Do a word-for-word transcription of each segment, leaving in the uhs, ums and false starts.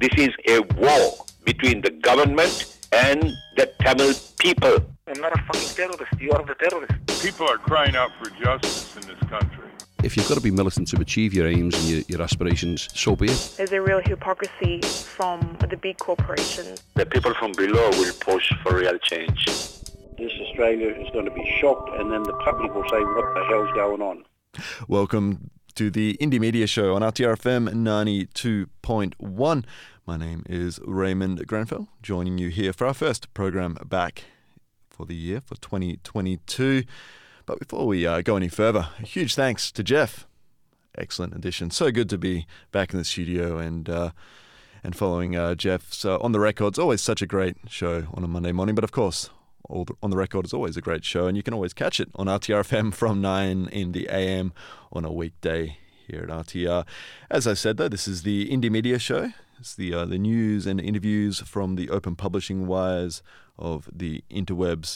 This is a war between the government and the Tamil people. I'm not a fucking terrorist. You are the terrorist. People are crying out for justice in this country. If you've got to be militant to achieve your aims and your, your aspirations, so be it. There's a real hypocrisy from the big corporations. The people from below will push for real change. This Australia is going to be shocked, and then the public will say, what the hell's going on? Welcome to the Indie Media Show on R T R F M ninety-two point one. My name is Raymond Grenfell, joining you here for our first program back for the year, for twenty twenty-two. But before we uh, go any further, a huge thanks to Jeff. Excellent addition. So good to be back in the studio and uh, and following uh, Jeff's uh, On The Record. It's always such a great show on a Monday morning, but of course, All the, On The Record is always a great show, and you can always catch it on R T R F M from nine in the A M on a weekday here at R T R. As I said, though, this is the Indie Media Show. It's the uh, the news and interviews from the open publishing wires of the interwebs.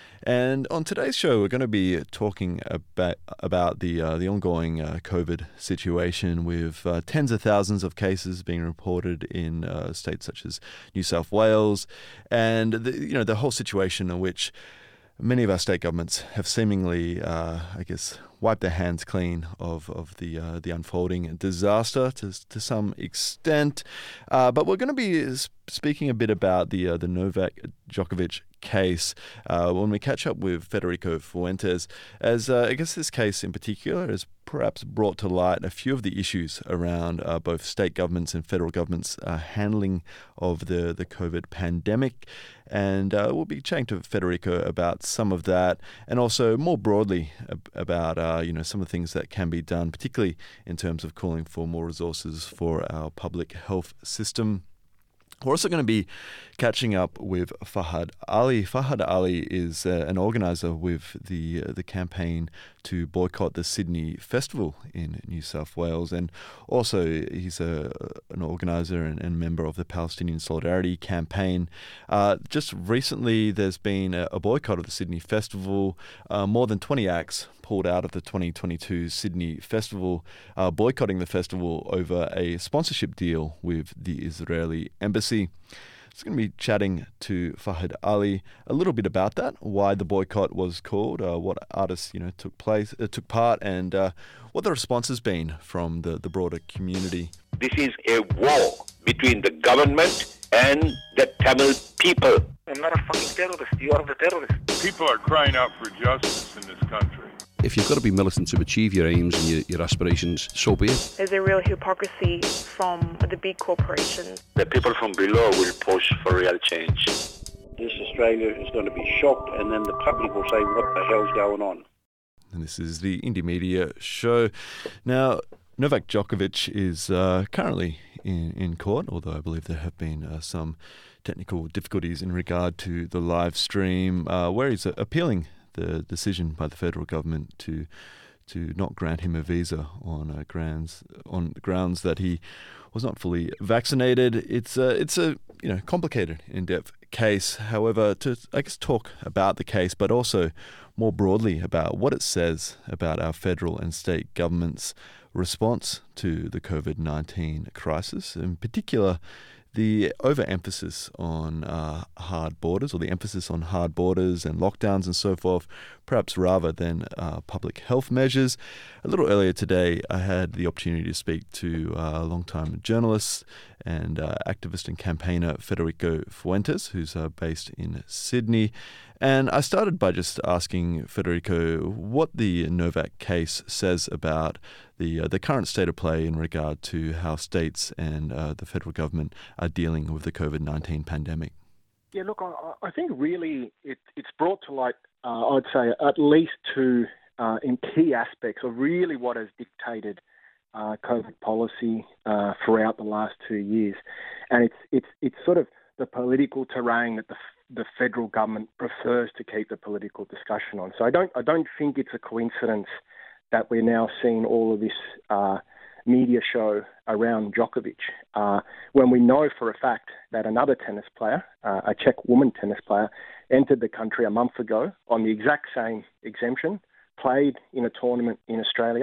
And on today's show, we're going to be talking about about the uh, the ongoing uh, COVID situation, with uh, tens of thousands of cases being reported in uh, states such as New South Wales, and the, you know the whole situation in which many of our state governments have seemingly, uh, I guess, wiped their hands clean of of the uh, the unfolding disaster to to some extent. Uh, but we're going to be speaking a bit about the uh, the Novak Djokovic case uh, when we catch up with Federico Fuentes, as uh, I guess this case in particular has perhaps brought to light a few of the issues around uh, both state governments and federal governments' uh, handling of the, the COVID pandemic. And uh, we'll be chatting to Federico about some of that, and also more broadly ab- about uh, you know some of the things that can be done, particularly in terms of calling for more resources for our public health system. We're also going to be catching up with Fahad Ali. Fahad Ali is uh, an organiser with the uh, the campaign to boycott the Sydney Festival in New South Wales, and also he's a, an organiser and, and member of the Palestinian Solidarity Campaign. Uh, just recently, there's been a, a boycott of the Sydney Festival. Uh, more than twenty acts pulled out of the twenty twenty-two Sydney Festival, uh, boycotting the festival over a sponsorship deal with the Israeli embassy. So I'm going to be chatting to Fahad Ali a little bit about that, why the boycott was called, uh, what artists you know took place, uh, took part, and uh, what the response has been from the, the broader community. This is a war between the government and the Tamil people. I'm not a fucking terrorist. You are the terrorist. People are crying out for justice in this country. If you've got to be militant to achieve your aims and your, your aspirations, so be it. There's a real hypocrisy from the big corporations. The people from below will push for real change. This Australia is going to be shocked, and then the public will say, what the hell's going on? And this is the Indie Media Show. Now, Novak Djokovic is uh, currently in, in court, although I believe there have been uh, some technical difficulties in regard to the live stream, uh, where he's uh, appealing the decision by the federal government to to not grant him a visa on uh, grounds on grounds that he was not fully vaccinated. It's a it's a you know complicated, in-depth case. However, to I guess talk about the case, but also more broadly about what it says about our federal and state governments' response to the COVID nineteen crisis, in particular the overemphasis on uh, hard borders, or the emphasis on hard borders and lockdowns and so forth, perhaps rather than uh, public health measures. A little earlier today, I had the opportunity to speak to a uh, long-time journalist and uh, activist and campaigner Federico Fuentes, who's uh, based in Sydney. And I started by just asking Federico what the Novak case says about the uh, the current state of play in regard to how states and uh, the federal government are dealing with the COVID nineteen pandemic. Yeah, look, I, I think really it, it's brought to light, uh, I'd say, at least two uh, in key aspects of really what has dictated uh, COVID policy uh, throughout the last two years. And it's it's it's sort of the political terrain that the the federal government prefers to keep the political discussion on. So I don't I don't think it's a coincidence that we're now seeing all of this uh, media show around Djokovic, uh, when we know for a fact that another tennis player, uh, a Czech woman tennis player, entered the country a month ago on the exact same exemption, played in a tournament in Australia,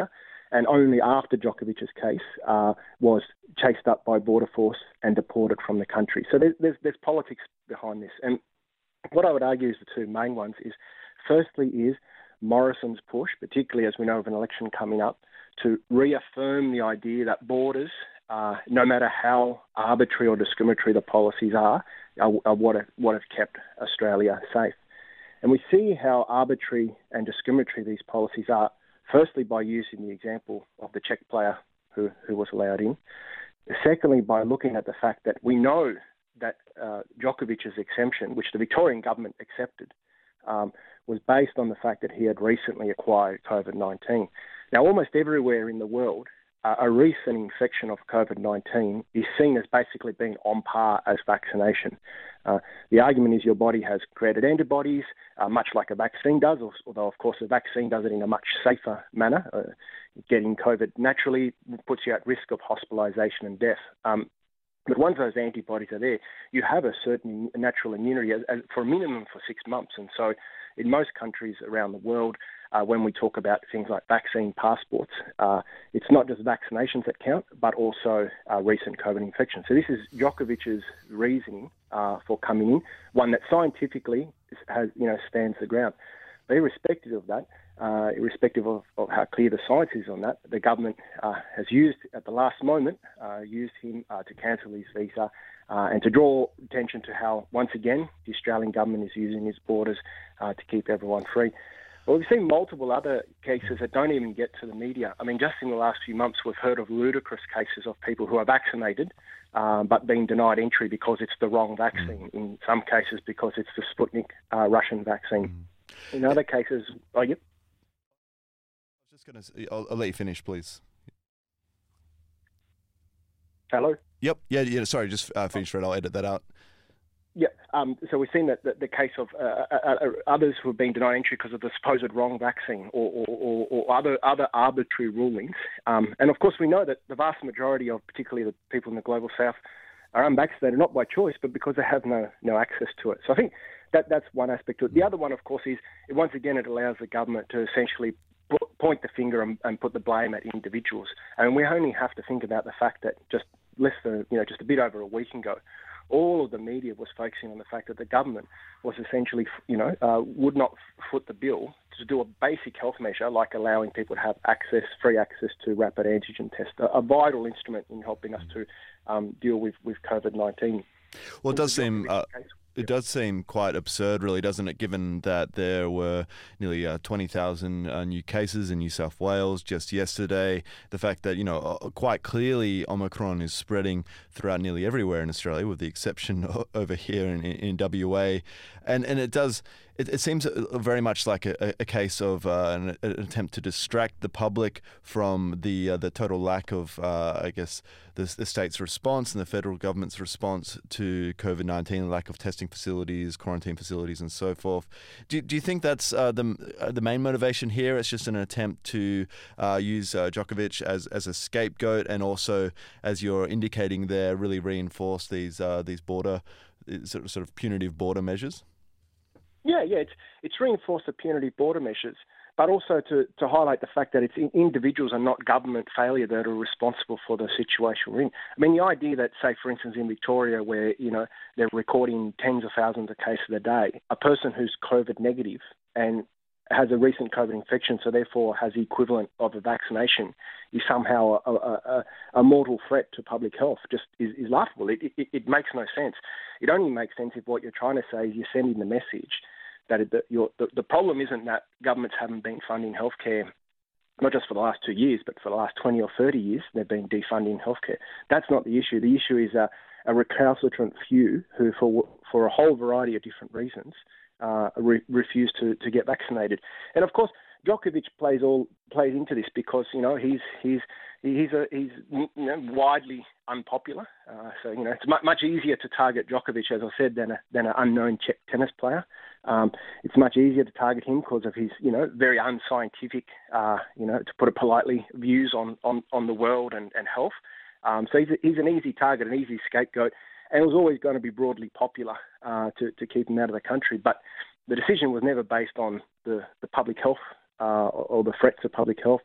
and only after Djokovic's case uh, was chased up by Border Force and deported from the country. So there's, there's, there's politics behind this. And what I would argue is the two main ones is, firstly is Morrison's push, particularly as we know of an election coming up, to reaffirm the idea that borders, uh, no matter how arbitrary or discriminatory the policies are, are, are what, have, what have kept Australia safe. And we see how arbitrary and discriminatory these policies are, firstly by using the example of the Czech player who, who was allowed in. Secondly, by looking at the fact that we know that uh, Djokovic's exemption, which the Victorian government accepted, um, was based on the fact that he had recently acquired COVID nineteen. Now, almost everywhere in the world, uh, a recent infection of COVID nineteen is seen as basically being on par as vaccination. Uh, the argument is your body has created antibodies, uh, much like a vaccine does, although, of course, a vaccine does it in a much safer manner. Uh, getting COVID naturally puts you at risk of hospitalisation and death. Um, But once those antibodies are there, you have a certain natural immunity as, as for a minimum for six months. And so in most countries around the world, uh, when we talk about things like vaccine passports, uh, it's not just vaccinations that count, but also uh, recent COVID infections. So this is Djokovic's reasoning uh, for coming in, one that scientifically has, you know, stands the ground. But irrespective of that, Uh, irrespective of, of how clear the science is on that, the government uh, has used, at the last moment, uh, used him uh, to cancel his visa uh, and to draw attention to how, once again, the Australian government is using its borders uh, to keep everyone free. But we've seen multiple other cases that don't even get to the media. I mean, just in the last few months, we've heard of ludicrous cases of people who are vaccinated um, but being denied entry because it's the wrong vaccine, mm. in some cases because it's the Sputnik uh, Russian vaccine. Mm. In other cases, oh, yep. Just gonna, I'll, I'll let you finish, please. Hello? Yep. Yeah. Yeah. Sorry. Just uh, finish, Fred. I'll edit that out. Yeah. Um, so we've seen that the, the case of uh, uh, uh, others who have been denied entry because of the supposed wrong vaccine or, or, or, or other other arbitrary rulings. Um, and of course, we know that the vast majority of, particularly the people in the global south, are unvaccinated not by choice, but because they have no no access to it. So I think that that's one aspect to it. The other one, of course, is once again it allows the government to essentially point the finger and, and put the blame at individuals. And we only have to think about the fact that just less than, you know, just a bit over a week ago, all of the media was focusing on the fact that the government was essentially, you know, uh, would not foot the bill to do a basic health measure like allowing people to have access, free access to rapid antigen tests, a, a vital instrument in helping us to um, deal with, with COVID nineteen. Well, it does seem... Uh... It does seem quite absurd, really, doesn't it, given that there were nearly uh, twenty thousand uh, new cases in New South Wales just yesterday. The fact that, you know, uh, quite clearly Omicron is spreading throughout nearly everywhere in Australia, with the exception over here in, in W A. And, and it does... It, it seems very much like a, a case of uh, an, an attempt to distract the public from the uh, the total lack of, uh, I guess, the, the state's response and the federal government's response to COVID nineteen, lack of testing facilities, quarantine facilities, and so forth. Do, do you think that's uh, the uh, the main motivation here? It's just an attempt to uh, use uh, Djokovic as, as a scapegoat, and also, as you're indicating there, really reinforce these uh, these border sort of, sort of punitive border measures? Yeah, yeah, it's it's reinforced the punitive border measures, but also to, to highlight the fact that it's individuals and not government failure that are responsible for the situation we're in. I mean, the idea that, say, for instance, in Victoria, where, you know, they're recording tens of thousands of cases a day, a person who's COVID negative and has a recent COVID infection, so therefore has the equivalent of a vaccination, is somehow a, a, a, a mortal threat to public health, just is, is laughable. It, it, it makes no sense. It only makes sense if what you're trying to say is you're sending the message that it, that you're, the, the problem isn't that governments haven't been funding healthcare, not just for the last two years, but for the last twenty or thirty years, they've been defunding healthcare. That's not the issue. The issue is a, a recalcitrant few who, for for a whole variety of different reasons, uh, re- refuse to, to get vaccinated. And of course, Djokovic plays all plays into this because, you know, he's he's he's a, he's you know, widely unpopular. Uh, so you know it's much much easier to target Djokovic, as I said, than a than an unknown Czech tennis player. Um, it's much easier to target him because of his, you know, very unscientific, uh, you know, to put it politely, views on, on, on the world and, and health. Um, so he's, a, he's an easy target, an easy scapegoat, and it was always going to be broadly popular uh, to, to keep him out of the country. But the decision was never based on the, the public health uh, or the threats of public health.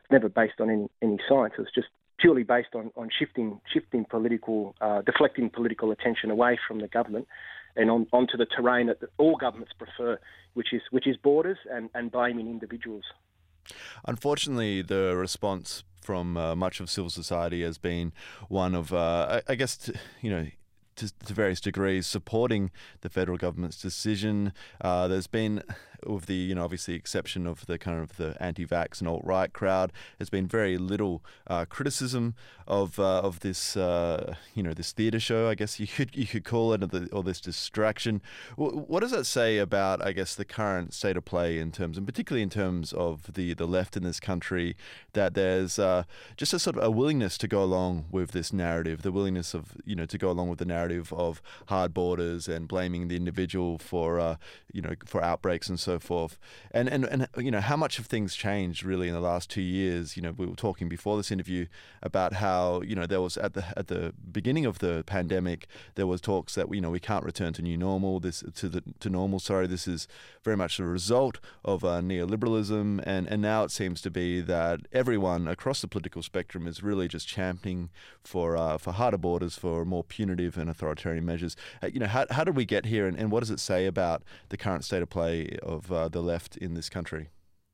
never based on any, any science. It was just purely based on, on shifting shifting political, uh, deflecting political attention away from the government and on, onto the terrain that all governments prefer, which is which is borders and, and blaming individuals. Unfortunately, the response from uh, much of civil society has been one of, uh, I, I guess, t- you know, to, to various degrees, supporting the federal government's decision. Uh, there's been, with the, you know, obviously exception of the kind of the anti-vax and alt-right crowd, there's been very little uh, criticism of uh, of this, uh, you know, this theatre show, I guess you could you could call it, or, the, or this distraction. W- what does that say about, I guess, the current state of play in terms, and particularly in terms of the, the left in this country, that there's uh, just a sort of a willingness to go along with this narrative, the willingness of, you know, to go along with the narrative of hard borders and blaming the individual for, uh, you know, for outbreaks and so forth. And, and, and, you know, how much have things changed really in the last two years? You know, we were talking before this interview about how, you know, there was at the at the beginning of the pandemic, there was talks that, you know, we can't return to new normal, this to the to normal, sorry, this is very much a result of uh, neoliberalism. And, and now it seems to be that everyone across the political spectrum is really just championing for uh, for harder borders, for more punitive and authoritarian measures. Uh, you know, how how did we get here, and, and what does it say about the current state of play of uh, the left in this country?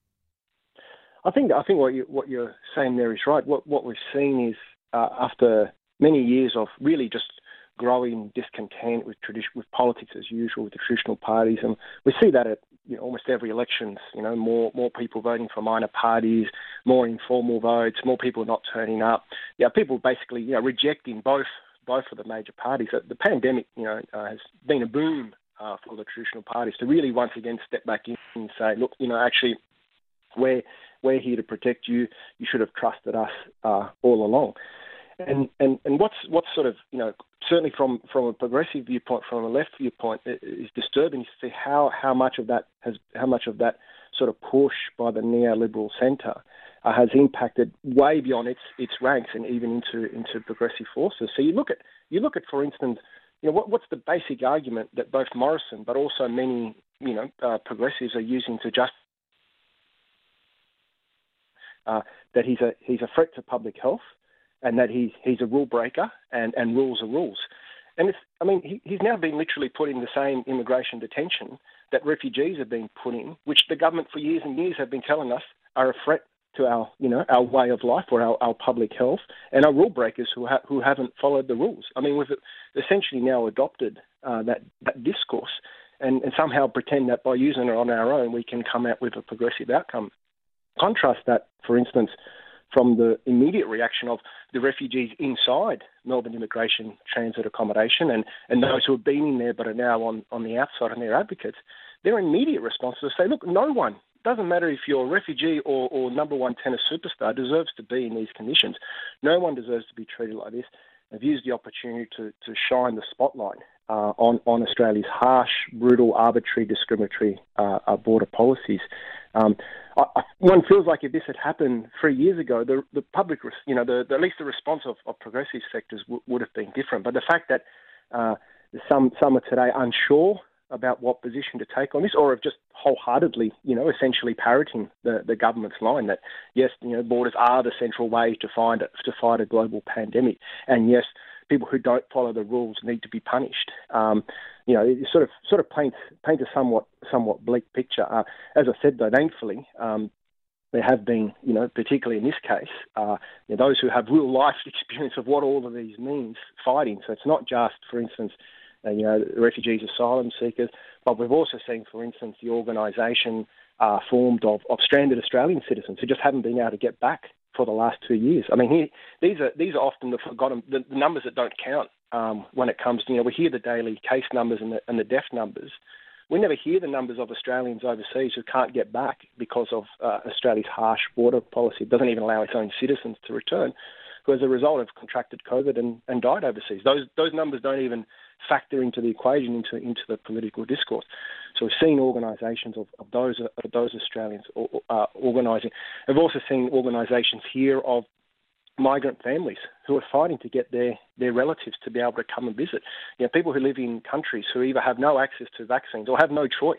I think I think what you what you're saying there is right. What what we've seen is uh, after many years of really just growing discontent with tradition, with politics as usual, with the traditional parties, and we see that at, you know, almost every elections. You know, more more people voting for minor parties, more informal votes, more people not turning up. Yeah, people basically, you know, rejecting both both of the major parties. The pandemic, you know, uh, has been a boom uh, for the traditional parties to really once again step back in and say, look, you know, actually, we're we're here to protect you. You should have trusted us uh, all along. And, and and what's what's sort of, you know, certainly from, from a progressive viewpoint, from a left viewpoint, is disturbing to see how, how much of that has how much of that sort of push by the neoliberal centre uh, has impacted way beyond its its ranks and even into into progressive forces. So you look at you look at for instance, you know, what what's the basic argument that both Morrison but also many, you know, uh, progressives are using to just uh, that he's a he's a threat to public health, and that he's he's a rule breaker, and, and rules are rules. And it's, I mean, he, he's now been literally put in the same immigration detention that refugees have been put in, which the government for years and years have been telling us are a threat to our, you know, our way of life or our, our public health, and are rule breakers who ha- who haven't followed the rules. I mean, we've essentially now adopted uh, that, that discourse and, and somehow pretend that by using it on our own, we can come out with a progressive outcome. Contrast that, for instance, from the immediate reaction of the refugees inside Melbourne Immigration Transit Accommodation and, and those who have been in there but are now on, on the outside and their advocates. Their immediate response is to say, look, no one, doesn't matter if you're a refugee or, or number one tennis superstar, deserves to be in these conditions. No one deserves to be treated like this. They've used the opportunity to, to shine the spotlight uh, on, on Australia's harsh, brutal, arbitrary, discriminatory uh, uh, border policies. Um, I, I, one feels like if this had happened three years ago, the, the public, you know, the, the, at least the response of, of progressive sectors w- would have been different. But the fact that uh, some some are today unsure about what position to take on this, or have just wholeheartedly, you know, essentially parroting the, the government's line that yes, you know, borders are the central way to find it, to fight a global pandemic, and yes, people who don't follow the rules need to be punished. Um, you know, it sort of sort of paints paints a somewhat somewhat bleak picture. Uh, as I said, though, thankfully, um, there have been, you know, particularly in this case, uh, you know, those who have real life experience of what all of these means fighting. So it's not just, for instance, uh, you know, refugees, asylum seekers, but we've also seen, for instance, the organisation uh, formed of, of stranded Australian citizens who just haven't been able to get back for the last two years. I mean, he, these are these are often the forgotten, the, the numbers that don't count um, when it comes to, you know, we hear the daily case numbers and the, and the death numbers. We never hear the numbers of Australians overseas who can't get back because of uh, Australia's harsh border policy. It doesn't even allow its own citizens to return, who as a result have contracted COVID and, and died overseas. Those those numbers don't even factor into the equation, into into the political discourse. So we've seen organisations of, of those of those Australians uh, organising. We've also seen organisations here of migrant families who are fighting to get their, their relatives to be able to come and visit. You know, people who live in countries who either have no access to vaccines or have no choice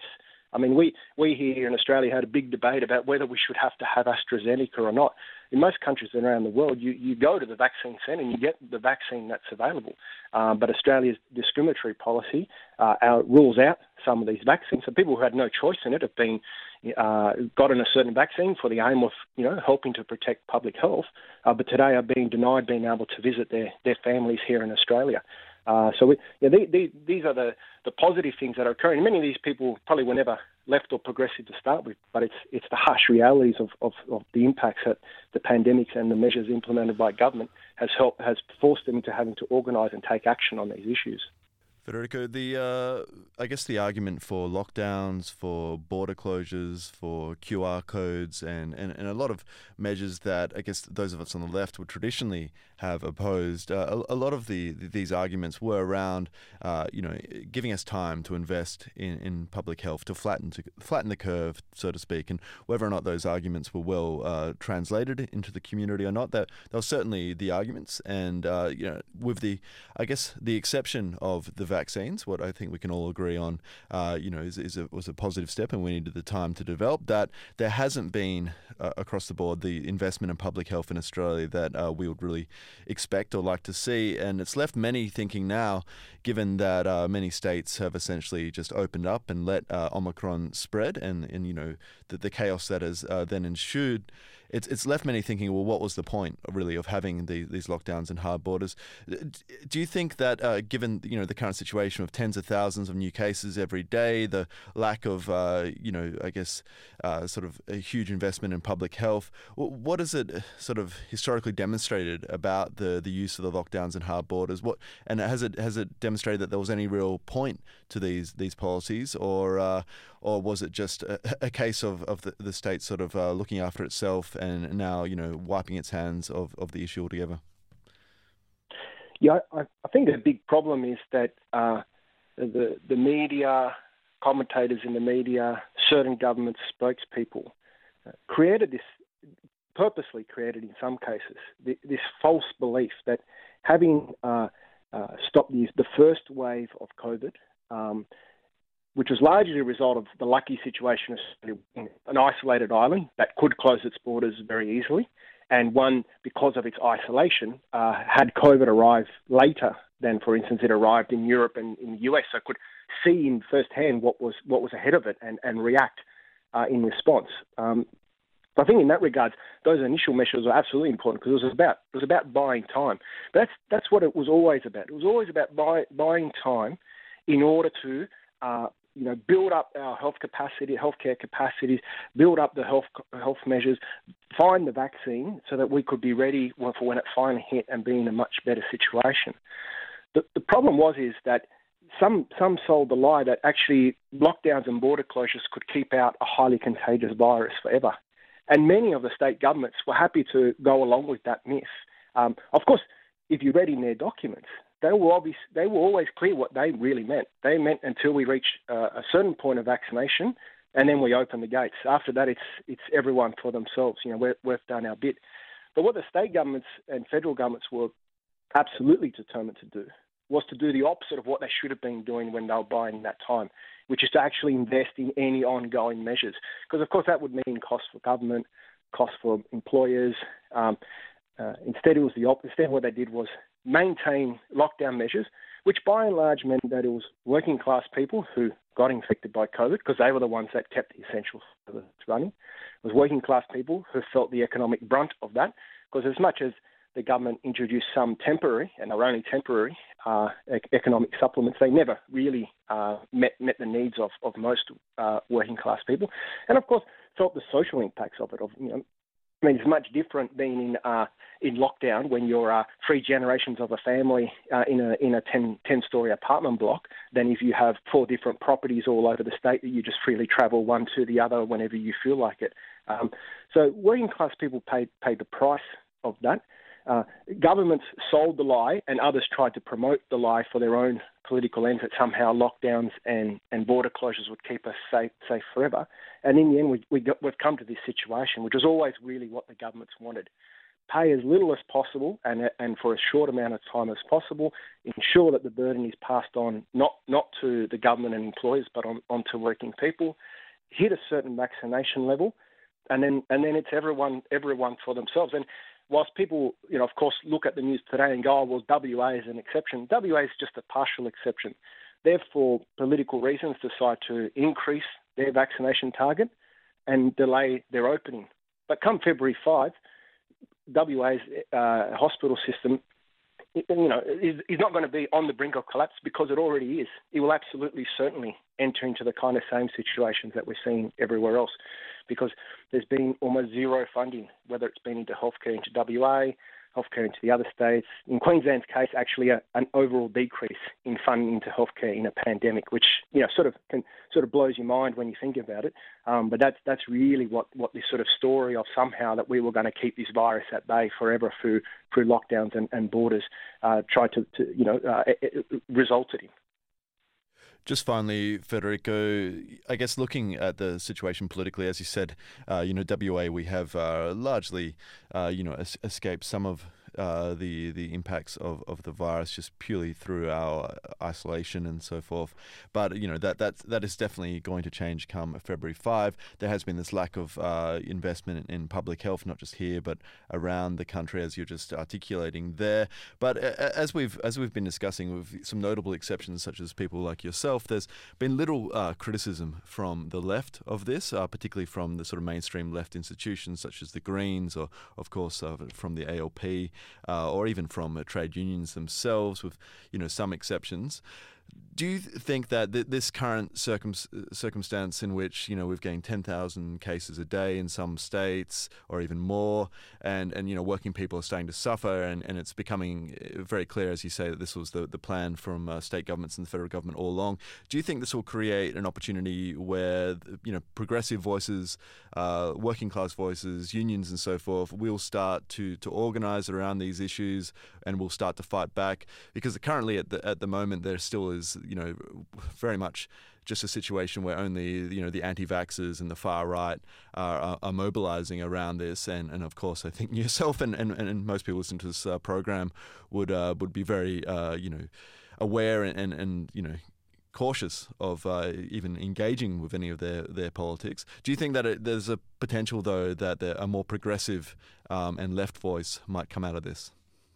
I mean, we, we here in Australia had a big debate about whether we should have to have AstraZeneca or not. In most countries around the world, you, you go to the vaccine centre and you get the vaccine that's available. Um, but Australia's discriminatory policy uh, our, rules out some of these vaccines. So people who had no choice in it have been uh, gotten a certain vaccine for the aim of, you know, helping to protect public health, uh, but today are being denied being able to visit their, their families here in Australia. Uh, so we, yeah, they, they, these are the, the positive things that are occurring. Many of these people probably were never left or progressive to start with, but it's it's the harsh realities of, of, of the impacts that the pandemics and the measures implemented by government has helped has forced them into having to organise and take action on these issues. Federico, the uh, I guess the argument for lockdowns, for border closures, for Q R codes, and, and, and a lot of measures that I guess those of us on the left would traditionally have opposed. Uh, a, a lot of the these arguments were around, uh, you know, giving us time to invest in, in public health, to flatten to flatten the curve, so to speak, and whether or not those arguments were well uh, translated into the community or not, that that was certainly the arguments. And uh, you know, with the I guess the exception of the vaccines, what I think we can all agree on, uh, you know, is, is a, was a positive step, and we needed the time to develop that. There hasn't been uh, across the board the investment in public health in Australia that uh, we would really expect or like to see, and it's left many thinking now, given that uh, many states have essentially just opened up and let uh, Omicron spread, and, and you know the, the chaos that has uh, then ensued. It's it's left many thinking, well, what was the point, really, of having the, these lockdowns and hard borders? Do you think that, uh, given you know the current situation of tens of thousands of new cases every day, the lack of uh, you know I guess uh, sort of a huge investment in public health, what has it sort of historically demonstrated about the, the use of the lockdowns and hard borders? What and has it has it demonstrated that there was any real point to these these policies, or uh, or was it just a, a case of, of the, the state sort of uh, looking after itself and now, you know, wiping its hands of, of the issue altogether? Yeah, I, I think the big problem is that uh, the the media, commentators in the media, certain government spokespeople uh, created this, purposely created in some cases, the, this false belief that having uh, uh, stopped the, the first wave of COVID, um, which was largely a result of the lucky situation of an isolated island that could close its borders very easily, and one, because of its isolation, uh, had COVID arrive later than, for instance, it arrived in Europe and in the U S, so could see in firsthand what was what was ahead of it and, and react uh, in response. Um, I think in that regard, those initial measures are absolutely important because it was about it was about buying time. But that's that's what it was always about. It was always about buy, buying time in order to uh, you know, build up our health capacity, healthcare capacities, build up the health health measures, find the vaccine so that we could be ready for when it finally hit and be in a much better situation. The, the problem was is that some some sold the lie that actually lockdowns and border closures could keep out a highly contagious virus forever. And many of the state governments were happy to go along with that myth. Um, of course, if you read in their documents, they were obvious, they were always clear what they really meant. They meant until we reach uh, a certain point of vaccination, and then we open the gates. After that, it's it's everyone for themselves. You know, we're, we've done our bit. But what the state governments and federal governments were absolutely determined to do was to do the opposite of what they should have been doing when they were buying that time, which is to actually invest in any ongoing measures. Because, of course, that would mean costs for government, costs for employers. Um, uh, instead, it was the op- instead what they did was maintain lockdown measures, which by and large meant that it was working class people who got infected by COVID because they were the ones that kept the essential services running. It was working class people who felt the economic brunt of that, because as much as the government introduced some temporary, and they were only temporary, uh, economic supplements, they never really uh, met, met the needs of, of most uh, working class people. And of course, felt the social impacts of it. Of, you know, I mean, it's much different being in uh, in lockdown when you're uh, three generations of a family uh, in a in a ten, ten-story apartment block than if you have four different properties all over the state that you just freely travel one to the other whenever you feel like it. Um, so working class people paid paid the price of that. Uh, governments sold the lie, and others tried to promote the lie for their own political ends, that somehow lockdowns and, and border closures would keep us safe safe forever. And in the end, we, we got, we've come to this situation, which is always really what the governments wanted. Pay as little as possible and and for as short amount of time as possible, ensure that the burden is passed on not, not to the government and employers, but on, on to working people. hit a certain vaccination level, and then and then it's everyone everyone for themselves. And whilst people, you know, of course, look at the news today and go, oh, well, W A is an exception. W A is just a partial exception. They've, for political reasons, decide to increase their vaccination target and delay their opening. But come February fifth, W A's uh, hospital system, you know, is, is not going to be on the brink of collapse because it already is. It will absolutely certainly enter into the kind of same situations that we're seeing everywhere else, because there's been almost zero funding, whether it's been into healthcare into W A, healthcare into the other states. In Queensland's case, actually a, an overall decrease in funding into healthcare in a pandemic, which, you know, sort of can sort of blows your mind when you think about it. Um, but that's that's really what, what this sort of story of somehow that we were going to keep this virus at bay forever through through lockdowns and, and borders uh, tried to, to you know uh, it, it resulted in. Just finally, Federico, I guess looking at the situation politically, as you said, uh, you know, W A, we have uh, largely, uh, you know, es- escaped some of uh, the the impacts of, of the virus just purely through our isolation and so forth. But, you know, that that that is definitely going to change come February fifth. There has been this lack of uh, investment in, in public health, not just here, but around the country, as you're just articulating there. But as we've as we've been discussing, with some notable exceptions, such as people like yourself, there's been little uh, criticism from the left of this, uh, particularly from the sort of mainstream left institutions such as the Greens, or, of course, uh, from the A L P, uh, or even from uh, trade unions themselves, with, you know, some exceptions. Do you th- think that th- this current circum- circumstance in which, you know, we've gained ten thousand cases a day in some states or even more, and, and you know, working people are starting to suffer, and, and it's becoming very clear, as you say, that this was the, the plan from uh, state governments and the federal government all along. Do you think this will create an opportunity where, you know, progressive voices, uh, working class voices, unions and so forth, will start to, to organise around these issues and will start to fight back? Because currently at the, at the moment there still is, you know, very much just a situation where only, you know, the anti-vaxxers and the far right are, are, are mobilising around this, and, and of course I think yourself and, and, and most people listening to this uh, program would uh, would be very uh, you know, aware and, and, and you know, cautious of uh, even engaging with any of their, their politics. Do you think that it, there's a potential though that there, a more progressive um, and left voice might come out of this?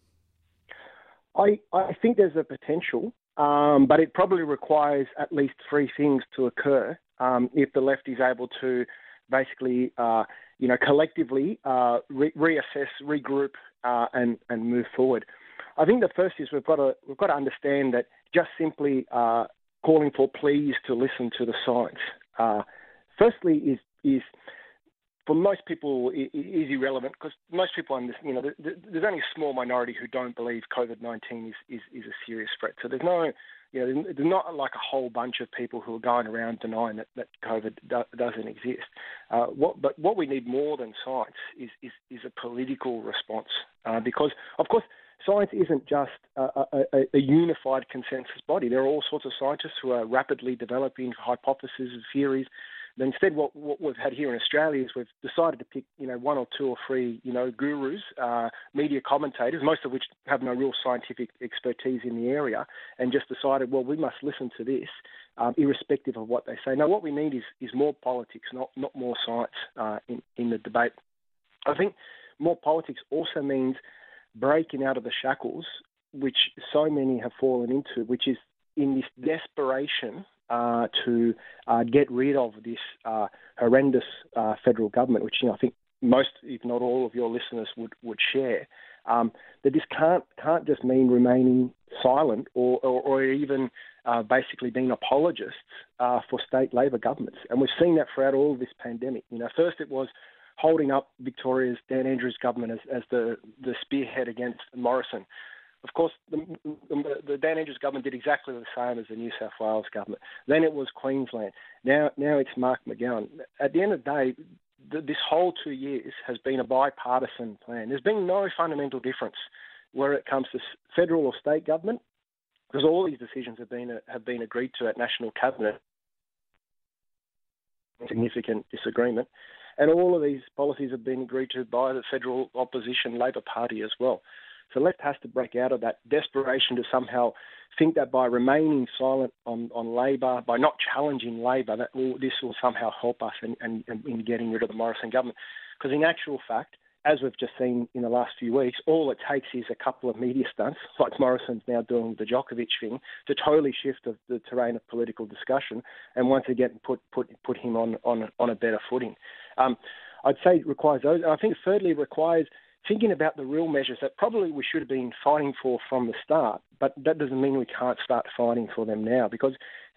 I, I think there's a potential. Um, but it probably requires at least three things to occur um, if the left is able to basically, uh, you know, collectively uh, re- reassess, regroup, uh, and and move forward. I think the first is we've got to we've got to understand that just simply uh, calling for please to listen to the science. Uh, firstly, is is for most people is irrelevant, because most people, you know, there's only a small minority who don't believe COVID nineteen is, is, is a serious threat. So there's no, you know, there's not like a whole bunch of people who are going around denying that, that COVID do, doesn't exist. Uh, what, but what we need more than science is, is, is a political response, uh, because, of course, science isn't just a, a, a unified consensus body. There are all sorts of scientists who are rapidly developing hypotheses and theories. But instead, what, what we've had here in Australia is we've decided to pick, you know, one or two or three, you know, gurus, uh, media commentators, most of which have no real scientific expertise in the area, and just decided, well, we must listen to this, um, irrespective of what they say. Now, what we need is, is more politics, not not more science uh, in, in the debate. I think more politics also means breaking out of the shackles, which so many have fallen into, which is in this desperation Uh, to uh, get rid of this uh, horrendous uh, federal government, which, you know, I think most, if not all, of your listeners would, would share. Um, that this can't can't just mean remaining silent or, or, or even uh, basically being apologists uh, for state Labor governments. And we've seen that throughout all of this pandemic. You know, first it was holding up Victoria's Dan Andrews government as, as the, the spearhead against Morrison. Of course, the, the Dan Andrews government did exactly the same as the New South Wales government. Then it was Queensland. Now now it's Mark McGowan. At the end of the day, the, this whole two years has been a bipartisan plan. There's been no fundamental difference where it comes to federal or state government, because all these decisions have been have been agreed to at National Cabinet. Significant disagreement. And all of these policies have been agreed to by the federal opposition Labor Party as well. So left has to break out of that desperation to somehow think that by remaining silent on, on Labor, by not challenging Labor, that will, this will somehow help us in, in, in getting rid of the Morrison government. Because in actual fact, as we've just seen in the last few weeks, all it takes is a couple of media stunts, like Morrison's now doing with the Djokovic thing, to totally shift the, the terrain of political discussion and once again put put put him on on, on a better footing. Um, I'd say it requires those. And I think thirdly, it requires thinking about the real measures that probably we should have been fighting for from the start, but that doesn't mean we can't start fighting for them now, because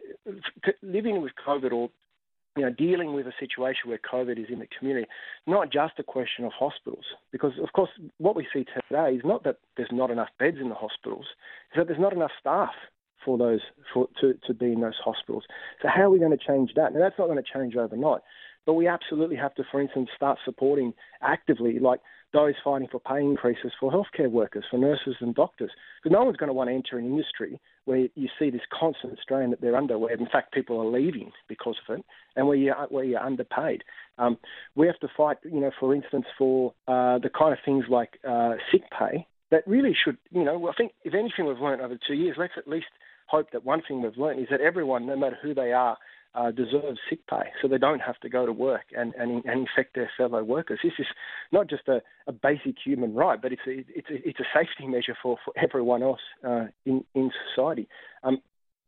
living with COVID or you know, dealing with a situation where COVID is in the community, not just a question of hospitals, because, of course, what we see today is not that there's not enough beds in the hospitals, it's that there's not enough staff for those for to, to be in those hospitals. So how are we going to change that? Now, that's not going to change overnight, but we absolutely have to, for instance, start supporting actively, like those fighting for pay increases for healthcare workers, for nurses and doctors, because no one's going to want to enter an industry where you see this constant strain that they're under, where in fact people are leaving because of it, and where you're, where you're underpaid. Um, we have to fight, you know, for instance, for uh, the kind of things like uh, sick pay that really should, you know, I think if anything we've learned over two years, let's at least hope that one thing we've learned is that everyone, no matter who they are, Uh, deserve sick pay, so they don't have to go to work and, and, and infect their fellow workers. This is not just a, a basic human right, but it's a, it's a, it's a safety measure for, for everyone else uh, in, in society. Um,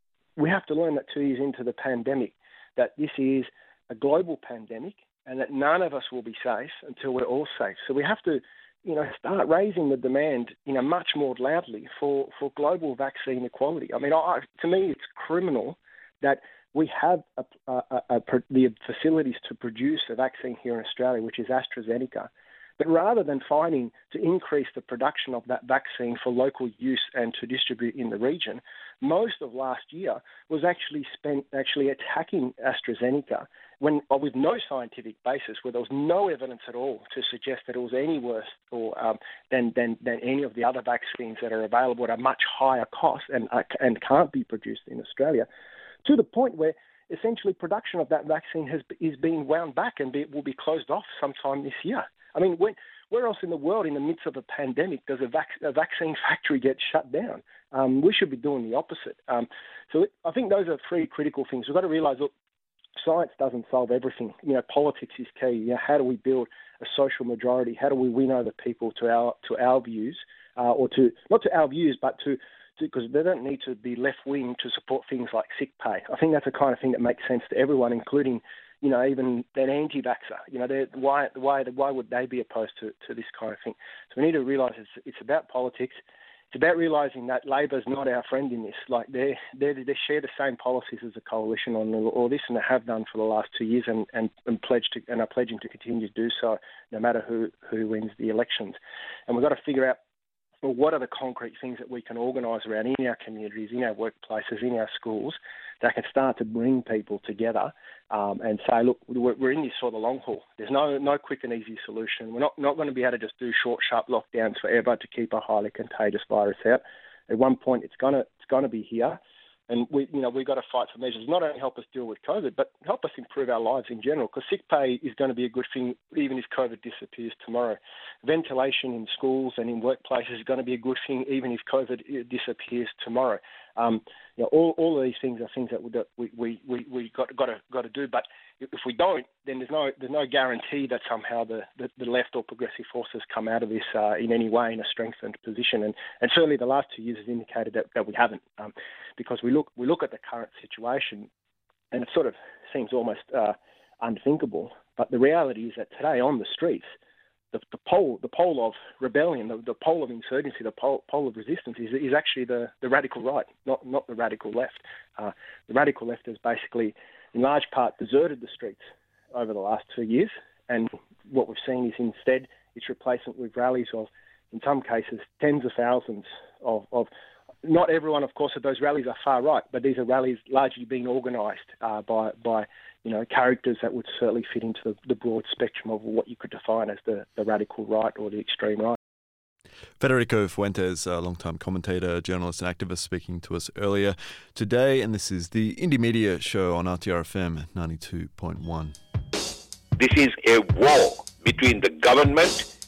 we have to learn that two years into the pandemic that this is a global pandemic and that none of us will be safe until we're all safe. So we have to, you know, start raising the demand, you know, much more loudly for, for global vaccine equality. I mean, I, to me, it's criminal that we have a, a, a, a, the facilities to produce a vaccine here in Australia, which is AstraZeneca. But rather than fighting to increase the production of that vaccine for local use and to distribute in the region, most of last year was actually spent actually attacking AstraZeneca when, with no scientific basis, where there was no evidence at all to suggest that it was any worse or um, than, than than any of the other vaccines that are available at a much higher cost and uh, and can't be produced in Australia, to the point where essentially production of that vaccine has is being wound back and be, will be closed off sometime this year. I mean, when, where else in the world, in the midst of a pandemic, does a, vac- a vaccine factory get shut down? Um, we should be doing the opposite. Um, so it, I think those are three critical things. We've got to realise, look, science doesn't solve everything. You know, politics is key. You know, how do we build a social majority? How do we win over people to our to our views, uh, or to not to our views, but to because they don't need to be left-wing to support things like sick pay. I think that's the kind of thing that makes sense to everyone, including, you know, even an anti-vaxxer. You know, why why why would they be opposed to, to this kind of thing? So we need to realise it's it's about politics. It's about realising that Labor's not our friend in this. Like they they they share the same policies as the coalition on all this, and they have done for the last two years, and and, and pledge to and are pledging to continue to do so, no matter who who wins the elections. And we've got to figure out, well, what are the concrete things that we can organise around in our communities, in our workplaces, in our schools, that can start to bring people together um, and say, look, we're in this for the long haul. There's no no quick and easy solution. We're not, not going to be able to just do short, sharp lockdowns forever to keep a highly contagious virus out. At one point, it's gonna it's gonna be here. And we, you know, we've got to fight for measures, not only help us deal with COVID, but help us improve our lives in general, because sick pay is going to be a good thing even if COVID disappears tomorrow. Ventilation in schools and in workplaces is going to be a good thing even if COVID disappears tomorrow. Um, you know, all, all of these things are things that we we we, we got got to got to do. But if we don't, then there's no there's no guarantee that somehow the, the, the left or progressive forces come out of this uh, in any way in a strengthened position. And, and certainly the last two years has indicated that, that we haven't, um, because we look we look at the current situation, and it sort of seems almost uh, unthinkable. But the reality is that today on the streets, the, the pole the pole of rebellion, the, the pole of insurgency, the pole, pole of resistance is, is actually the, the radical right, not not the radical left. Uh, the radical left has basically, in large part, deserted the streets over the last two years, and what we've seen is instead its replacement with rallies of, in some cases, tens of thousands of, of not everyone, of course, at those rallies are far right, but these are rallies largely being organised uh, by by you know characters that would certainly fit into the, the broad spectrum of what you could define as the, the radical right or the extreme right. Federico Fuentes, a long-time commentator, journalist and activist, speaking to us earlier today, and this is the Indie Media Show on R T R F M ninety-two point one. This is a war between the government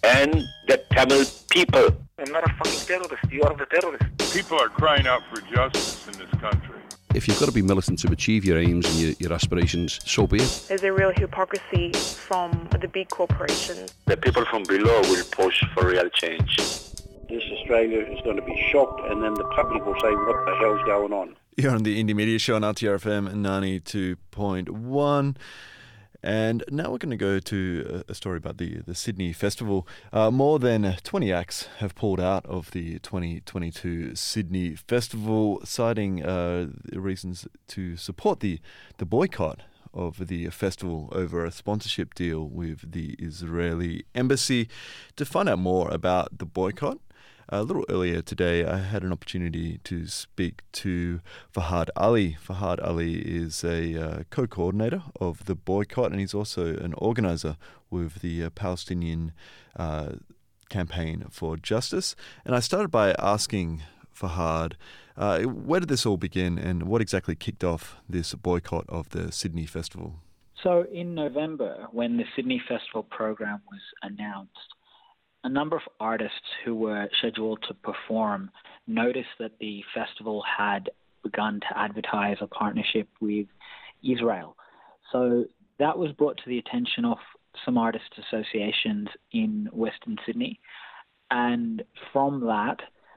and the Tamil people. I'm not a fucking terrorist. You are the terrorist. People are crying out for justice in this country. If you've got to be militant to achieve your aims and your, your aspirations, so be it. There's a real hypocrisy from the big corporations. The people from below will push for real change. This Australia is going to be shocked, and then the public will say, what the hell's going on? You're on the Indie Media Show on R T R F M ninety-two point one. And now we're going to go to a story about the, the Sydney Festival. Uh, more than twenty acts have pulled out of the twenty twenty-two Sydney Festival, citing uh, reasons to support the, the boycott of the festival over a sponsorship deal with the Israeli embassy. To find out more about the boycott, a little earlier today, I had an opportunity to speak to Fahad Ali. Fahad Ali is a uh, co-coordinator of the boycott, and he's also an organizer with the uh, Palestinian uh, Campaign for Justice. And I started by asking Fahad, uh, where did this all begin, and what exactly kicked off this boycott of the Sydney Festival? So in November, when the Sydney Festival program was announced, a number of artists who were scheduled to perform noticed that the festival had begun to advertise a partnership with Israel. So that was brought to the attention of some artist associations in Western Sydney. And from that,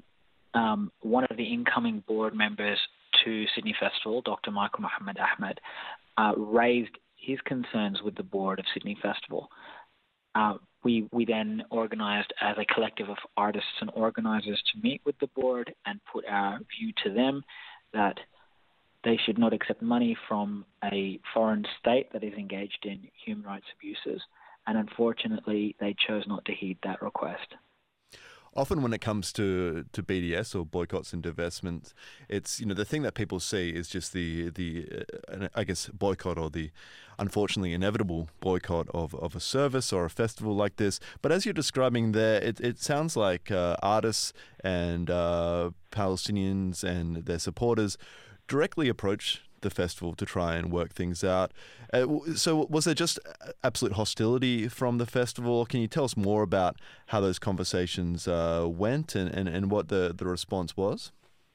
um, one of the incoming board members to Sydney Festival, Doctor Michael Mohammed Ahmed, uh, raised his concerns with the board of Sydney Festival. Uh, we we then organised as a collective of artists and organisers to meet with the board and put our view to them that they should not accept money from a foreign state that is engaged in human rights abuses. And unfortunately, they chose not to heed that request. Often when it comes to, to B D S or boycotts and divestments, it's, you know, the thing that people see is just the, the uh, I guess, boycott or the unfortunately inevitable boycott of, of a service or a festival like this. But as you're describing there, it, it sounds like uh, artists and uh, Palestinians and their supporters directly approach the festival to try and work things out. Uh, so was there just absolute hostility from the festival? Can you tell us more about how those conversations uh, went and, and, and what the, the response was?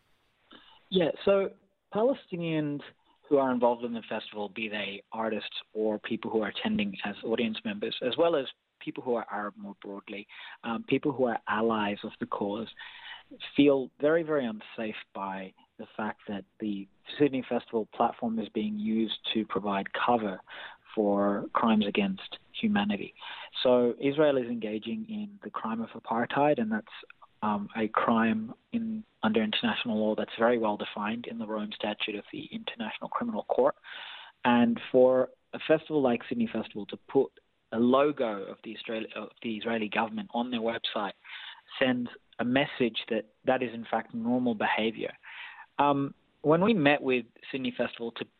Yeah, so Palestinians who are involved in the festival, be they artists or people who are attending as audience members, as well as people who are Arab more broadly, um, people who are allies of the cause, feel very, very unsafe by the fact that the Sydney Festival platform is being used to provide cover for crimes against humanity. So Israel is engaging in the crime of apartheid, and that's um, a crime in under international law that's very well defined in the Rome Statute of the International Criminal Court. And for a festival like Sydney Festival to put a logo of the Israeli, of the Israeli government on their website sends a message that that is in fact normal behavior. Um, when we met with Sydney Festival to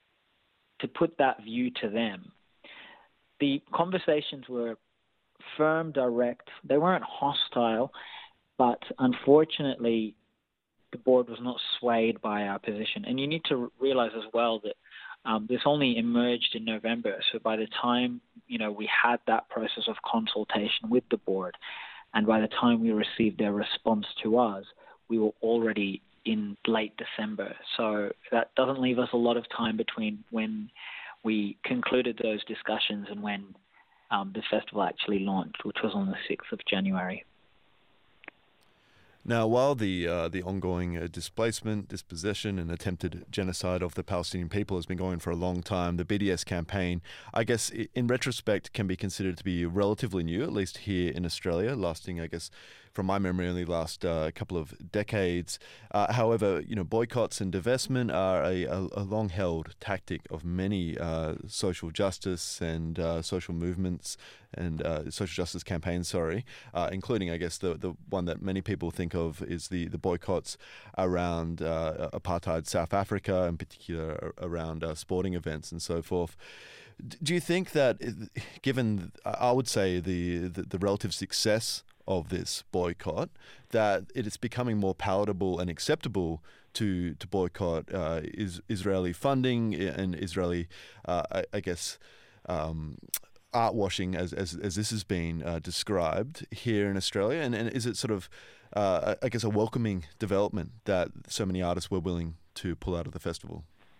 to put that view to them, the conversations were firm, direct. They weren't hostile, but unfortunately, the board was not swayed by our position. And you need to realize as well that um, this only emerged in November. So by the time you know we had that process of consultation with the board, and by the time we received their response to us, we were already in late December. So that doesn't leave us a lot of time between when we concluded those discussions and when um, the festival actually launched, which was on the sixth of January. Now, while the uh, the ongoing uh, displacement, dispossession, and attempted genocide of the Palestinian people has been going for a long time, the B D S campaign, I guess, in retrospect, can be considered to be relatively new, at least here in Australia, lasting, I guess, from my memory, only last uh, couple of decades. Uh, however, you know, boycotts and divestment are a, a, a long-held tactic of many uh, social justice and uh, social movements and uh, social justice campaigns, sorry, uh, including, I guess, the, the one that many people think of is the, the boycotts around uh, apartheid South Africa, in particular around uh, sporting events and so forth. Do you think that, given, I would say, the, the, the relative success of this boycott, that it is becoming more palatable and acceptable to to boycott uh, is Israeli funding and Israeli, uh, I, I guess, um, art washing, as as, as this has been uh, described here in Australia? And, and is it sort of, uh, I guess, a welcoming development that so many artists were willing to pull out of the festival?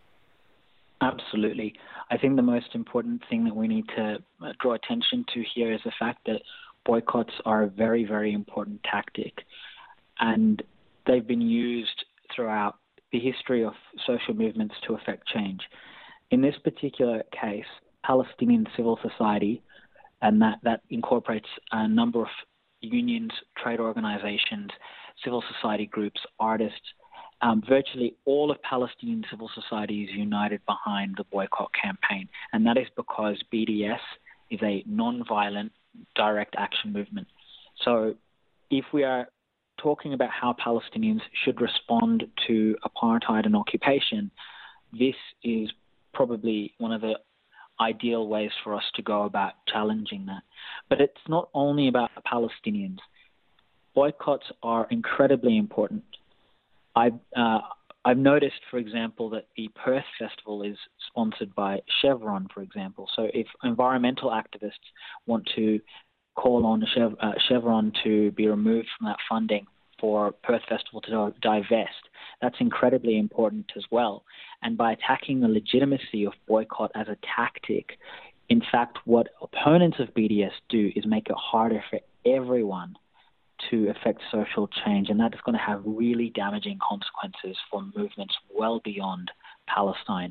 Absolutely. I think the most important thing that we need to draw attention to here is the fact that boycotts are a very, very important tactic, and they've been used throughout the history of social movements to effect change. In this particular case, Palestinian civil society, and that, that incorporates a number of unions, trade organizations, civil society groups, artists, um, virtually all of Palestinian civil society is united behind the boycott campaign. And that is because B D S is a non-violent direct action movement. So if we are talking about how Palestinians should respond to apartheid and occupation, this is probably one of the ideal ways for us to go about challenging that. But it's not only about Palestinians. Boycotts are incredibly important. I've, uh, I've noticed, for example, that the Perth Festival is sponsored by Chevron, for example. So if environmental activists want to call on Chev- uh, Chevron to be removed from that funding for Perth Festival to divest, that's incredibly important as well. And by attacking the legitimacy of boycott as a tactic, in fact, what opponents of B D S do is make it harder for everyone to affect social change, and that is going to have really damaging consequences for movements well beyond Palestine.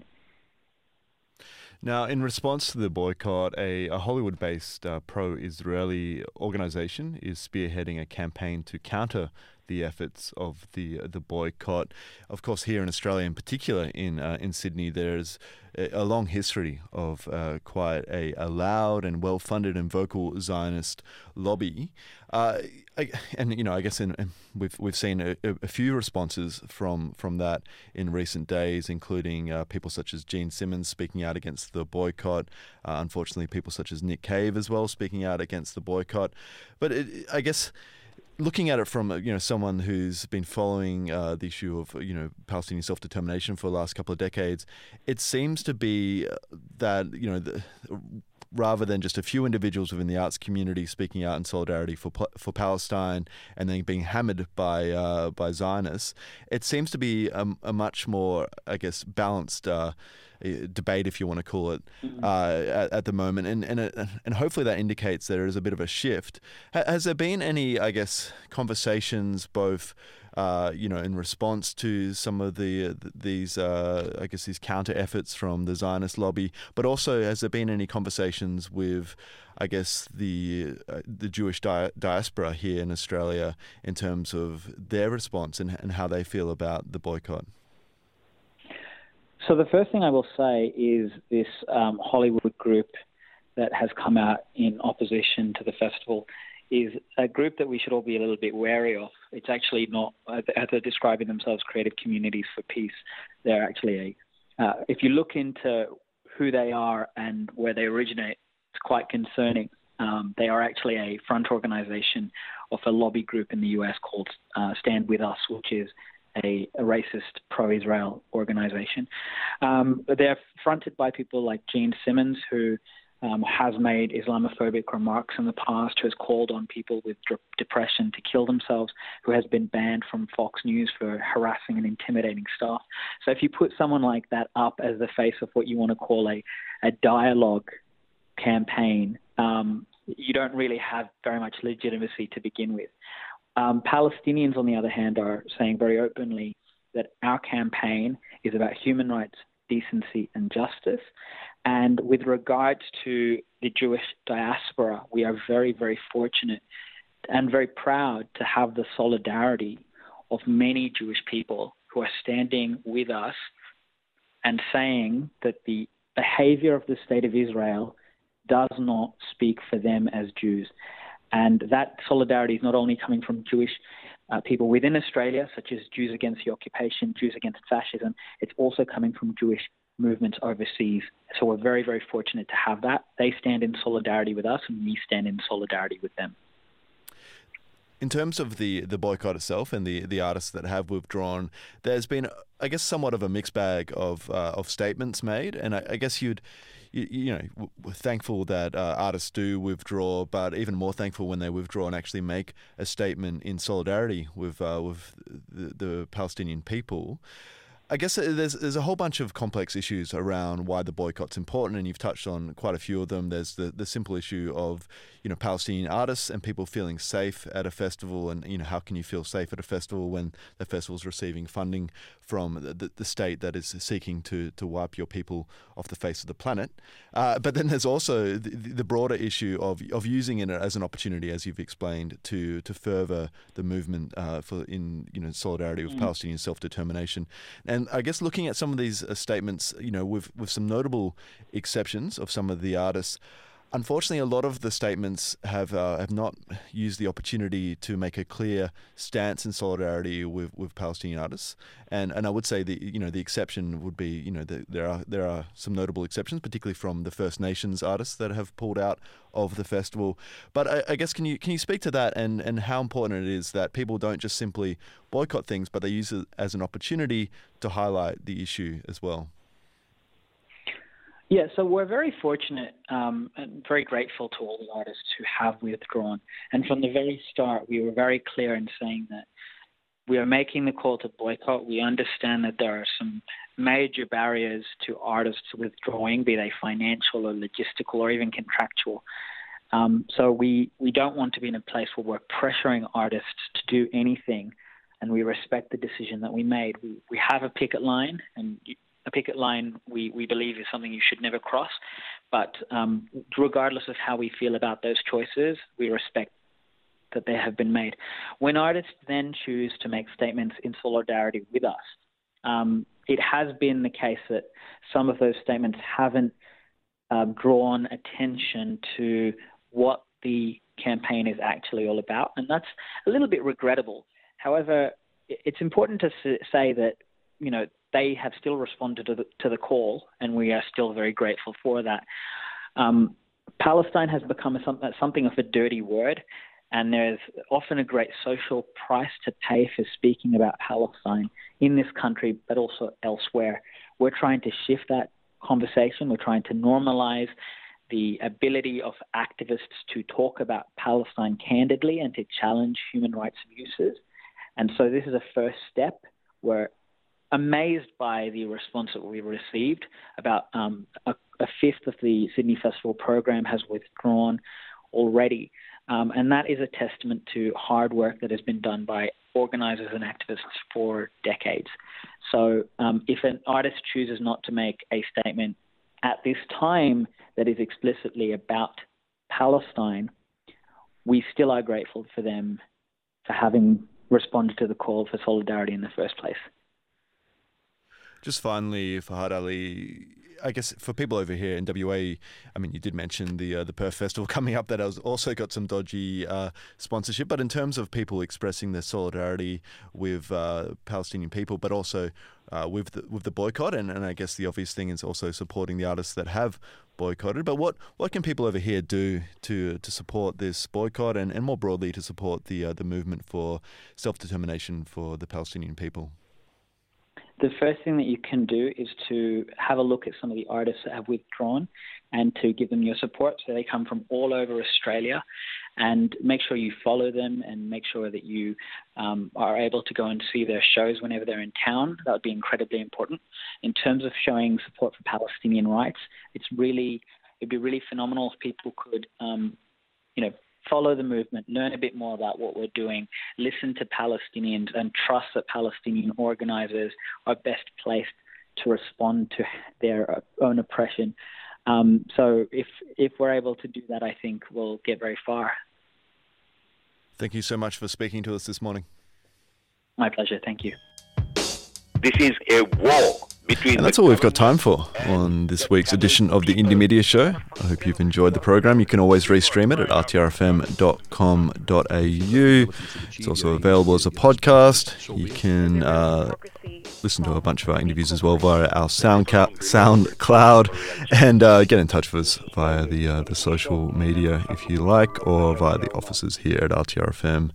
Now, in response to the boycott, a, a Hollywood-based uh, pro-Israeli organization is spearheading a campaign to counter the efforts of the the boycott. Of course, here in Australia, in particular in uh, in Sydney, there's a, a long history of uh, quite a, a loud and well-funded and vocal Zionist lobby. Uh, I, and you know, I guess in, in, we've we've seen a, a few responses from from that in recent days, including uh, people such as Gene Simmons speaking out against the boycott. Uh, unfortunately, people such as Nick Cave as well speaking out against the boycott. But it, I guess, looking at it from you know someone who's been following uh, the issue of you know Palestinian self-determination for the last couple of decades, it seems to be that you know the, rather than just a few individuals within the arts community speaking out in solidarity for for Palestine and then being hammered by uh, by Zionists, it seems to be a, a much more, I guess, balanced Uh, debate, if you want to call it, uh, at, at the moment, and and it, and hopefully that indicates there is a bit of a shift. Ha- has there been any, I guess, conversations both, uh, you know, in response to some of the these, uh, I guess, these counter efforts from the Zionist lobby, but also has there been any conversations with, I guess, the uh, the Jewish di- diaspora here in Australia in terms of their response and and how they feel about the boycott? So the first thing I will say is this um, Hollywood group that has come out in opposition to the festival is a group that we should all be a little bit wary of. It's actually not, as they're describing themselves, creative communities for peace. They're actually a, uh, if you look into who they are and where they originate, it's quite concerning. Um, they are actually a front organization of a lobby group in the U S called uh, Stand With Us, which is A, a racist pro-Israel organization. Um, they're fronted by people like Gene Simmons, who um, has made Islamophobic remarks in the past, who has called on people with d- depression to kill themselves, who has been banned from Fox News for harassing and intimidating staff. So if you put someone like that up as the face of what you want to call a, a dialogue campaign, um, you don't really have very much legitimacy to begin with. Um, Palestinians, on the other hand, are saying very openly that our campaign is about human rights, decency and justice. And with regards to the Jewish diaspora, we are very, very fortunate and very proud to have the solidarity of many Jewish people who are standing with us and saying that the behavior of the State of Israel does not speak for them as Jews. And that solidarity is not only coming from Jewish uh, people within Australia, such as Jews Against the Occupation, Jews Against Fascism, it's also coming from Jewish movements overseas. So we're very, very fortunate to have that. They stand in solidarity with us and we stand in solidarity with them. in terms of the, the boycott itself and the, the artists that have withdrawn, there's been, I guess, somewhat of a mixed bag of uh, of statements made, and I, I guess you'd, you, you know, we're thankful that uh, artists do withdraw, but even more thankful when they withdraw and actually make a statement in solidarity with uh, with the, the Palestinian people. I guess there's there's a whole bunch of complex issues around why the boycott's important, and you've touched on quite a few of them. There's the, the simple issue of, you know, Palestinian artists and people feeling safe at a festival, and, you know, how can you feel safe at a festival when the festival's receiving funding from the, the, the state that is seeking to, to wipe your people off the face of the planet. Uh, but then there's also the, the broader issue of of using it as an opportunity, as you've explained, to to further the movement uh, for in you know solidarity with mm. Palestinian self-determination. And I guess looking at some of these uh, statements, you know, with with some notable exceptions of some of the artists, unfortunately, a lot of the statements have uh, have not used the opportunity to make a clear stance in solidarity with, with Palestinian artists. And and I would say the you know the exception would be you know the, there are there are some notable exceptions, particularly from the First Nations artists that have pulled out of the festival. But I, I guess can you can you speak to that and, and how important it is that people don't just simply boycott things, but they use it as an opportunity to highlight the issue as well? Yeah, so we're very fortunate um, and very grateful to all the artists who have withdrawn. And from the very start, we were very clear in saying that we are making the call to boycott. We understand that there are some major barriers to artists withdrawing, be they financial or logistical or even contractual. Um, so we, we don't want to be in a place where we're pressuring artists to do anything, and we respect the decision that we made. We, we have a picket line, and a picket line we, we believe is something you should never cross. But um, regardless of how we feel about those choices, we respect that they have been made. When artists then choose to make statements in solidarity with us, um, it has been the case that some of those statements haven't uh, drawn attention to what the campaign is actually all about, and that's a little bit regrettable. However, it's important to say that, you know, they have still responded to the, to the call, and we are still very grateful for that. Um, Palestine has become a, something of a dirty word, and there's often a great social price to pay for speaking about Palestine in this country, but also elsewhere. We're trying to shift that conversation. We're trying to normalize the ability of activists to talk about Palestine candidly and to challenge human rights abuses. And so this is a first step. We're amazed by the response that we received. About um, a, a fifth of the Sydney Festival program has withdrawn already. Um, and that is a testament to hard work that has been done by organisers and activists for decades. So um, if an artist chooses not to make a statement at this time that is explicitly about Palestine, we still are grateful for them for having responded to the call for solidarity in the first place. Just finally, Fahad Ali, I guess for people over here in W A, I mean, you did mention the uh, the Perth Festival coming up that has also got some dodgy uh, sponsorship, but in terms of people expressing their solidarity with uh, Palestinian people, but also uh, with the, with the boycott, and, and I guess the obvious thing is also supporting the artists that have boycotted. But what, what can people over here do to to support this boycott and, and more broadly to support the uh, the movement for self-determination for the Palestinian people? The first thing that you can do is to have a look at some of the artists that have withdrawn and to give them your support. So they come from all over Australia, and make sure you follow them and make sure that you um, are able to go and see their shows whenever they're in town. That would be incredibly important. In terms of showing support for Palestinian rights, it's really, it'd be really phenomenal if people could, um, you know, follow the movement, learn a bit more about what we're doing, listen to Palestinians, and trust that Palestinian organisers are best placed to respond to their own oppression. Um, so if if we're able to do that, I think we'll get very far. Thank you so much for speaking to us this morning. My pleasure. Thank you. This is a war between. And that's all we've got time for on this week's edition of the Indie Media Show. I hope you've enjoyed the program. You can always restream it at r t r f m dot com dot a u. It's also available as a podcast. You can uh, listen to a bunch of our interviews as well via our SoundCloud, SoundCloud and uh, get in touch with us via the uh, the social media if you like, or via the offices here at R T R F M.